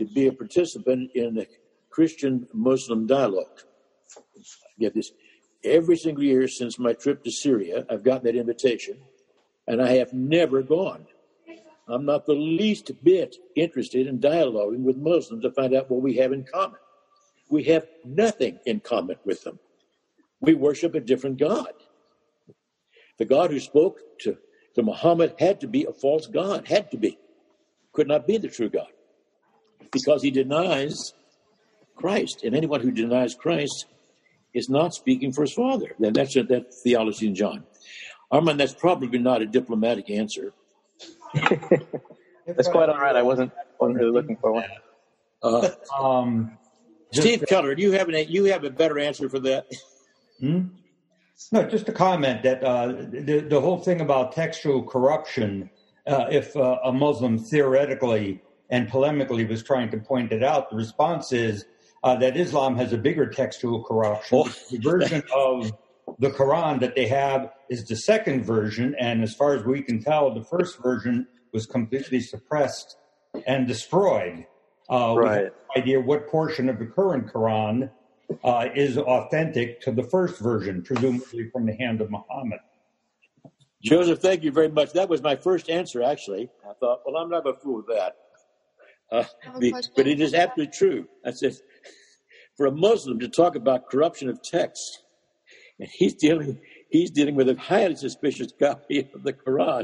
Speaker 1: to be a participant in the Christian-Muslim dialogue. Get this. Every single year since my trip to Syria, I've gotten that invitation, and I have never gone. I'm not the least bit interested in dialoguing with Muslims to find out what we have in common. We have nothing in common with them. We worship a different God. The God who spoke to Muhammad had to be a false God, had to be. Could not be the true God, because he denies Christ. And anyone who denies Christ is not speaking for his Father. Then that's theology in John. Armand, that's probably not a diplomatic answer.
Speaker 9: That's quite all right. I wasn't really looking for one.
Speaker 1: Steve Keller, do you have a better answer for that?
Speaker 10: No, just a comment that the whole thing about textual corruption, if a Muslim theoretically and polemically was trying to point it out, the response is that Islam has a bigger textual corruption. The version of the Quran that they have is the second version, and as far as we can tell, the first version was completely suppressed and destroyed.
Speaker 9: Right.
Speaker 10: We have no idea what portion of the current Quran is authentic to the first version, presumably from the hand of Muhammad.
Speaker 1: Joseph, thank you very much. That was my first answer, actually. I thought, well, I'm not going to fool with that. But it is absolutely true. I said, for a Muslim to talk about corruption of text, and he's dealing with a highly suspicious copy of the Quran.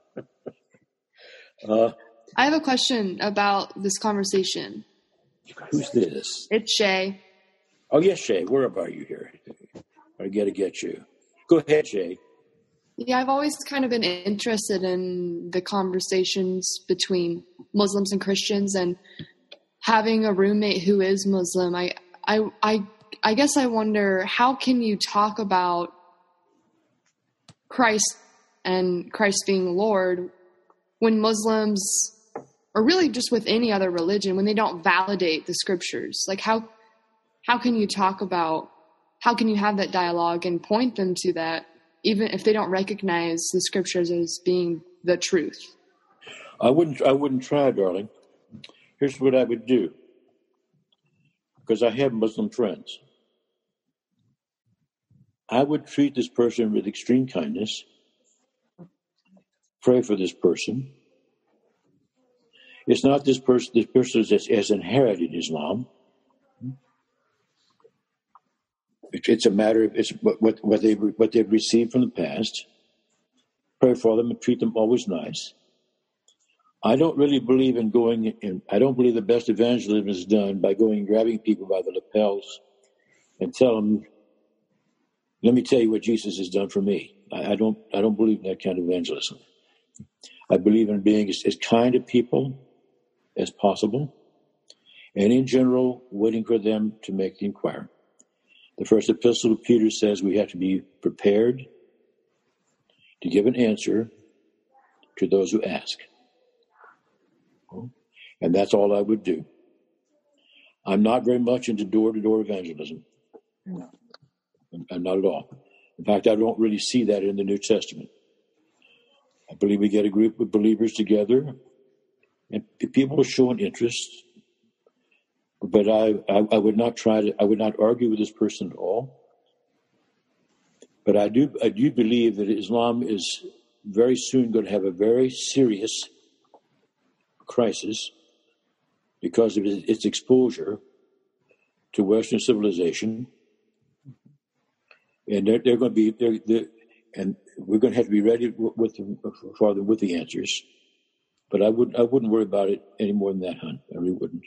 Speaker 11: I have a question about this conversation.
Speaker 1: Who's this?
Speaker 11: It's Shay.
Speaker 1: Oh, yes, Shay. Where are you here? I got to get you. Go ahead, Shay.
Speaker 11: Yeah, I've always kind of been interested in the conversations between Muslims and Christians, and having a roommate who is Muslim. I guess I wonder, how can you talk about Christ and Christ being Lord when Muslims, or really just with any other religion, when they don't validate the scriptures? Like, how can you talk about, how can you have that dialogue and point them to that, even if they don't recognize the scriptures as being the truth?
Speaker 1: I wouldn't try, darling. Here's what I would do, because I have Muslim friends. I would treat this person with extreme kindness, pray for this person. It's not this person has inherited Islam. It's a matter of what they've received from the past. Pray for them and treat them always nice. I don't really believe in going in. I don't believe the best evangelism is done by going and grabbing people by the lapels and tell them, "Let me tell you what Jesus has done for me." I don't believe in that kind of evangelism. I believe in being as kind to people as possible, and in general, waiting for them to make the inquiry. The first epistle of Peter says we have to be prepared to give an answer to those who ask. And that's all I would do. I'm not very much into door-to-door evangelism. I'm not at all. In fact, I don't really see that in the New Testament. I believe we get a group of believers together, and people will show an interest. But I would not argue with this person at all. But I do believe that Islam is very soon going to have a very serious crisis because of its exposure to Western civilization, and they're going to be and we're going to have to be ready for them with the answers. But I wouldn't worry about it any more than that, hon. I really wouldn't.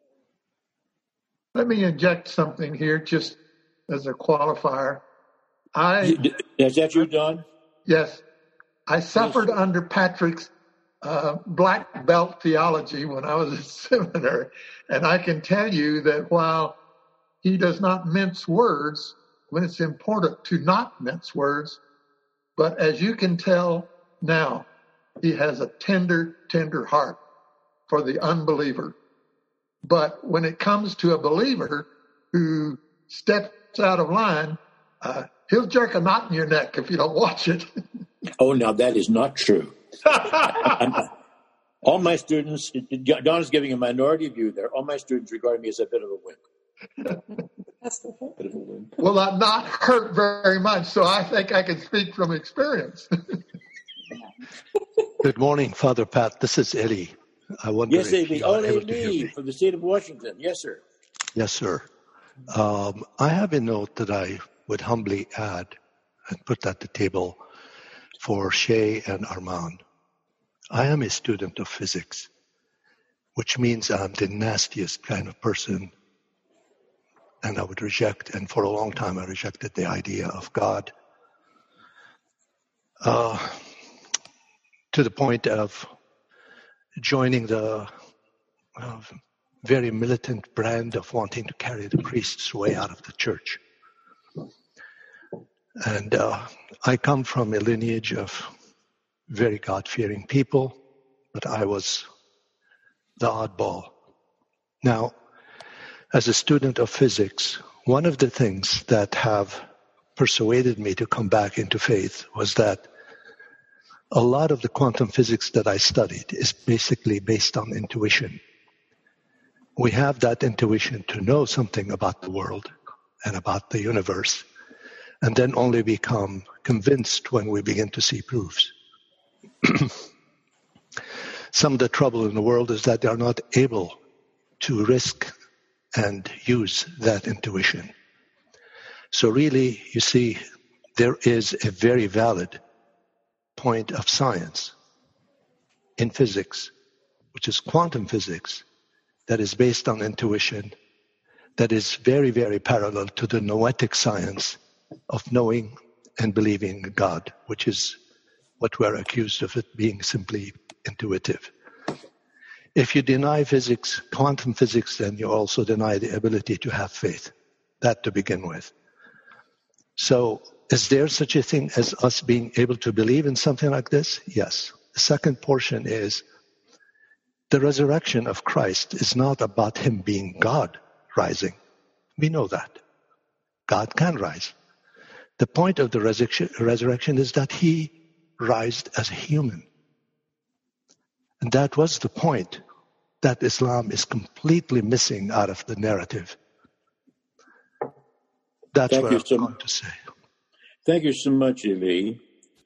Speaker 4: Let me inject something here, just as a qualifier.
Speaker 1: Is that you, Don?
Speaker 4: Yes. I suffered under Patrick's black belt theology when I was at seminary. And I can tell you that while he does not mince words, when it's important to not mince words, but as you can tell now, he has a tender, tender heart for the unbeliever. But when it comes to a believer who steps out of line, he'll jerk a knot in your neck if you don't watch it.
Speaker 1: Oh, now that is not true. All my students, Don is giving a minority view there. All my students regard me as a bit of a wimp.
Speaker 2: That's the point.
Speaker 1: Bit of a wimp.
Speaker 4: Well, I'm not hurt very much, so I think I can speak from experience.
Speaker 12: Good morning, Father Pat. This is Eli. I wonder
Speaker 1: Yes,
Speaker 12: if
Speaker 1: Eli.
Speaker 12: you are
Speaker 1: Oh,
Speaker 12: able to hear
Speaker 1: Eli
Speaker 12: me.
Speaker 1: from the state of Washington. Yes, sir.
Speaker 12: Yes, sir. I have a note that I would humbly add and put at the table for Shay and Armand. I am a student of physics, which means I'm the nastiest kind of person, and I would reject, and for a long time I rejected the idea of God, to the point of joining the very militant brand of wanting to carry the priests way out of the church. And I come from a lineage of very God-fearing people, but I was the oddball. Now, as a student of physics, one of the things that have persuaded me to come back into faith was that a lot of the quantum physics that I studied is basically based on intuition. We have that intuition to know something about the world and about the universe, and then only become convinced when we begin to see proofs. Some of the trouble in the world is that they are not able to risk and use that intuition. So really, you see, there is a very valid point of science in physics, which is quantum physics, that is based on intuition, that is very, very parallel to the noetic science of knowing and believing in God, which is what we're accused of it being simply intuitive. If you deny physics, quantum physics, then you also deny the ability to have faith. That to begin with. So, is there such a thing as us being able to believe in something like this? Yes. The second portion is the resurrection of Christ is not about him being God rising. We know that. God can rise. The point of the resurrection is that he rised as a human. And that was the point that Islam is completely missing out of the narrative. That's what I'm going to say.
Speaker 1: Thank you so much, Eli.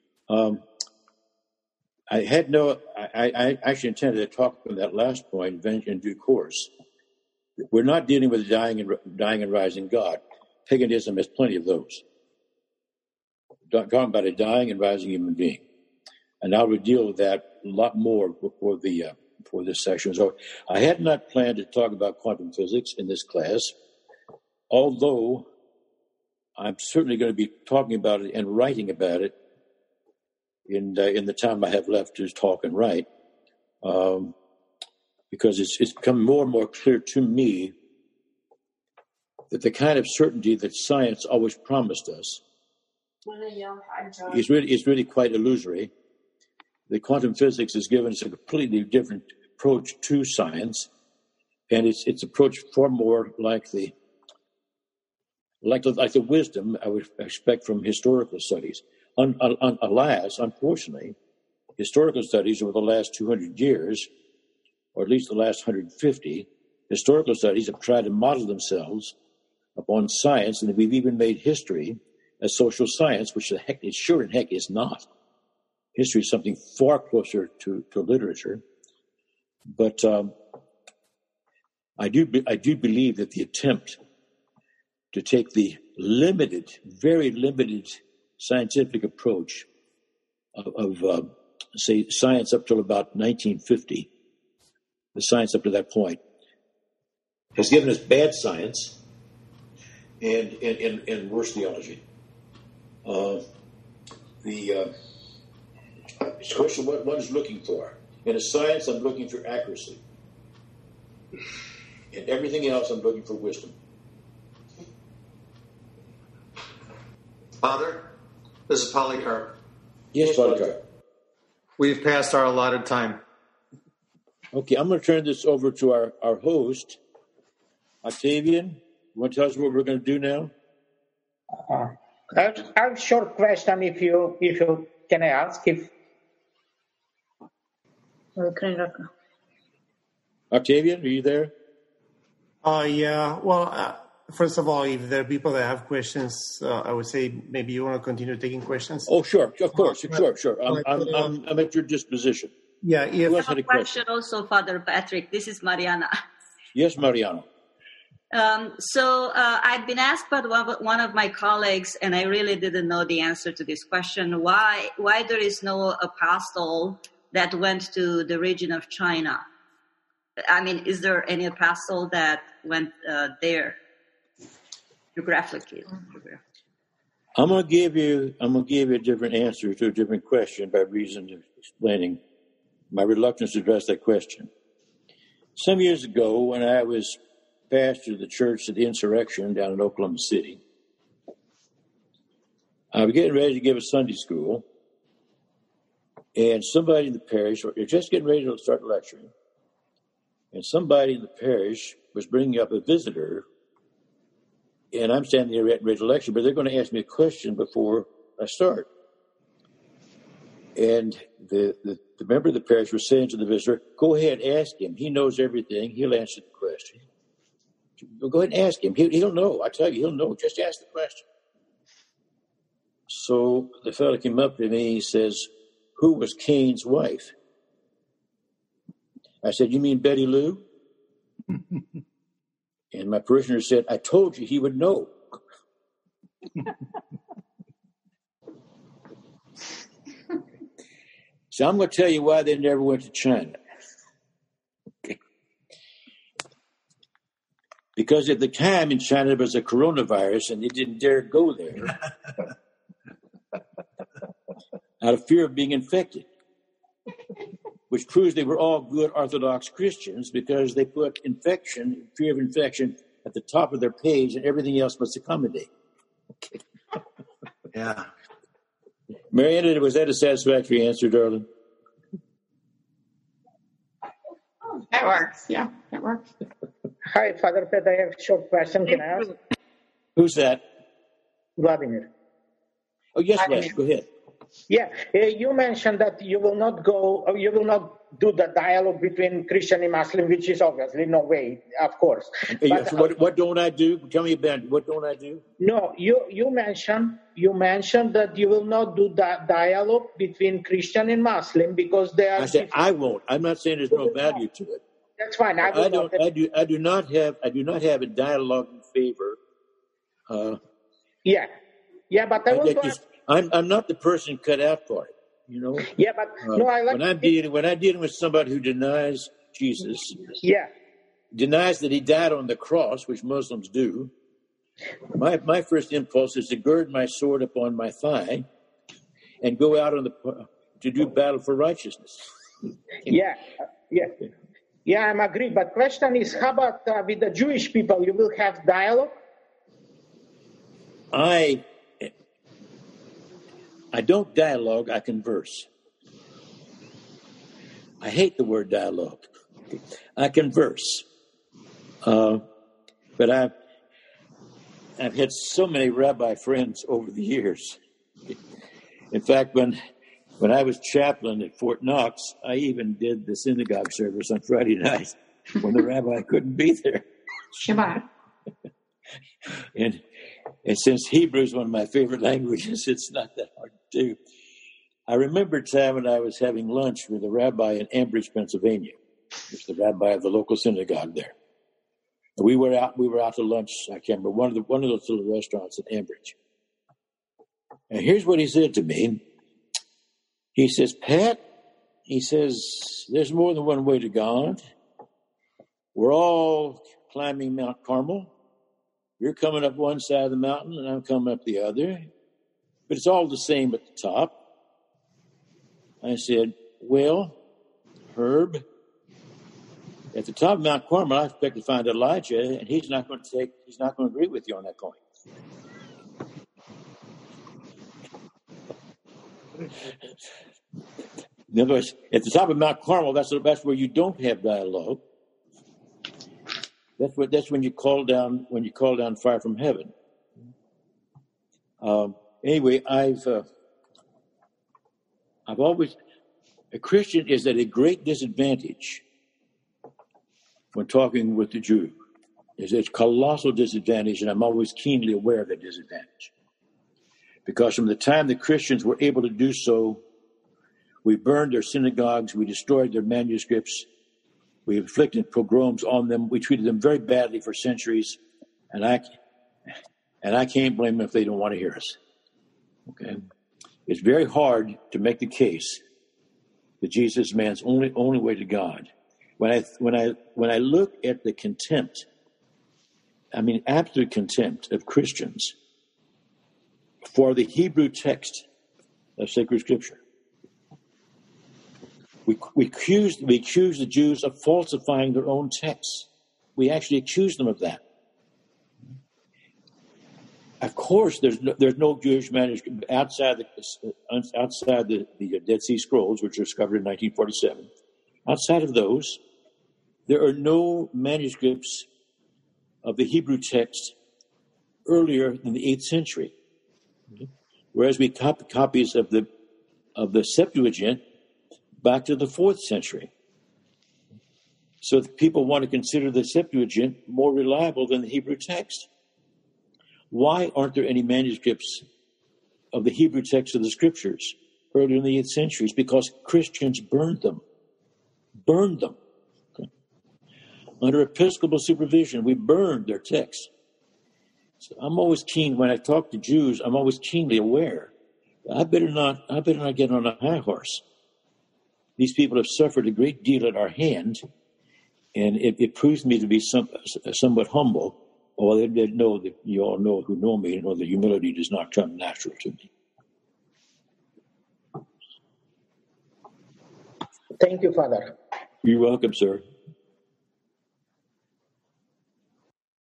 Speaker 1: I actually intended to talk on that last point in due course. We're not dealing with dying and rising God. Paganism has plenty of those. Talking about a dying and rising human being. And I will deal with that a lot more before this session. So I had not planned to talk about quantum physics in this class, although I'm certainly going to be talking about it and writing about it in the time I have left to talk and write, because it's become more and more clear to me that the kind of certainty that science always promised us is really quite illusory. The quantum physics has given us a completely different approach to science, and it's approach far more like the wisdom I would expect from historical studies. Alas, unfortunately, historical studies over the last 200 years, or at least the last 150, historical studies have tried to model themselves upon science, and we've even made history as social science, which it sure in heck is not. History is something far closer to literature. But I do believe that the attempt to take the very limited scientific approach of say, science up till about 1950, the science up to that point, has given us bad science and worse theology. The question what one is looking for. In a science, I'm looking for accuracy. In everything else, I'm looking for wisdom.
Speaker 3: Father, this is Polycarp.
Speaker 1: Yes, Polycarp.
Speaker 3: We've passed our allotted time.
Speaker 1: Okay, I'm going to turn this over to our host, Octavian. You want to tell us what we're going to do now?
Speaker 7: I have a short question if you can ask.
Speaker 1: Octavian, are you there?
Speaker 13: Yeah. Well, first of all, if there are people that have questions, I would say maybe you want to continue taking questions.
Speaker 1: Oh, sure. Of course. Sure. I'm at your disposition.
Speaker 13: Yeah.
Speaker 1: Who else
Speaker 14: I have
Speaker 1: had
Speaker 14: a question also, Father Patrick. This is Mariana.
Speaker 1: Yes, Mariana.
Speaker 14: So I've been asked by one of my colleagues, and I really didn't know the answer to this question, why there is no apostle that went to the region of China. I mean, is there any apostle that went there geographically?
Speaker 1: I'm gonna give you a different answer to a different question by reason of explaining my reluctance to address that question. Some years ago, when I was pastor of the church of the Insurrection down in Oklahoma City, I was getting ready to give a Sunday school, and somebody in the parish, they're just getting ready to start lecturing, and somebody in the parish was bringing up a visitor, and I'm standing there ready to lecture, but they're going to ask me a question before I start. And the member of the parish was saying to the visitor, go ahead, ask him. He knows everything. He'll answer the question. Go ahead and ask him. He'll know. I tell you, he'll know. Just ask the question. So the fellow came up to me. He says, who was Cain's wife? I said, you mean Betty Lou? And my parishioner said, I told you he would know. So I'm going to tell you why they never went to China. Okay. Because at the time in China there was a coronavirus and they didn't dare go there out of fear of being infected, which proves they were all good Orthodox Christians because they put fear of infection at the top of their page and everything else must accommodate. Okay.
Speaker 13: Yeah.
Speaker 1: Mariana, was that a satisfactory answer, darling?
Speaker 15: That works. Yeah, that works.
Speaker 7: Hi, Father Pet. I have a short question. Can I ask?
Speaker 1: Who's that?
Speaker 7: Vladimir.
Speaker 1: Oh, yes, Les. Go ahead.
Speaker 7: Yeah, you mentioned that you will not do the dialogue between Christian and Muslim, which is obviously no way, of course.
Speaker 1: But, what don't I do? Tell me about it. What don't I do?
Speaker 7: No, you mentioned that you will not do that dialogue between Christian and Muslim because they are.
Speaker 1: I said I won't. I'm not saying there's no value to it.
Speaker 7: That's fine. I
Speaker 1: do not have a dialogue in favor.
Speaker 7: Yeah, but I want to ask.
Speaker 1: I'm not the person cut out for it, you know.
Speaker 7: Yeah, but no, I like
Speaker 1: when I'm dealing with somebody who denies Jesus, denies that he died on the cross, which Muslims do. My first impulse is to gird my sword upon my thigh and go out to do battle for righteousness.
Speaker 7: Yeah, I'm agree. But question is, how about with the Jewish people? You will have dialogue?
Speaker 1: I don't dialogue, I converse. I hate the word dialogue. I converse. But I've had so many rabbi friends over the years. In fact, when I was chaplain at Fort Knox, I even did the synagogue service on Friday night when the rabbi couldn't be there.
Speaker 15: Shabbat.
Speaker 1: And since Hebrew is one of my favorite languages, it's not that hard to do. I remember a time when I was having lunch with a rabbi in Ambridge, Pennsylvania. He was the rabbi of the local synagogue there. And we were out to lunch. I can't remember one of those little restaurants in Ambridge. And here's what he said to me. He says, Pat, he says, there's more than one way to God. We're all climbing Mount Carmel. You're coming up one side of the mountain and I'm coming up the other. But it's all the same at the top. I said, well, Herb, at the top of Mount Carmel, I expect to find Elijah, and he's not going to agree with you on that point. In other words, at the top of Mount Carmel, that's where you don't have dialogue. That's when you call down fire from heaven. Anyway, I've always A Christian is at a great disadvantage when talking with the Jew. It's a colossal disadvantage, and I'm always keenly aware of that disadvantage. Because from the time the Christians were able to do so, we burned their synagogues, we destroyed their manuscripts, we inflicted pogroms on them, we treated them very badly for centuries, and I can't blame them if they don't want to hear us. Okay, it's very hard to make the case that Jesus is man's only way to God. When I look at the contempt, I mean absolute contempt of Christians for the Hebrew text of sacred Scripture. We accuse the Jews of falsifying their own texts. We actually accuse them of that. Of course, there's no Jewish manuscript outside the Dead Sea Scrolls, which were discovered in 1947. Outside of those, there are no manuscripts of the Hebrew text earlier than the 8th century. Whereas we copies of the Septuagint back to the 4th century. So people want to consider the Septuagint more reliable than the Hebrew text. Why aren't there any manuscripts of the Hebrew text of the Scriptures earlier in the 8th century? It's because Christians burned them. Okay. Under Episcopal supervision, we burned their texts. So I'm always keen, when I talk to Jews, I'm always keenly aware. I better not get on a high horse. These people have suffered a great deal at our hand, and it proves me to be somewhat humble. Well, they know that you all know who know me, know that humility does not come natural to me.
Speaker 7: Thank you, Father.
Speaker 1: You're welcome, sir.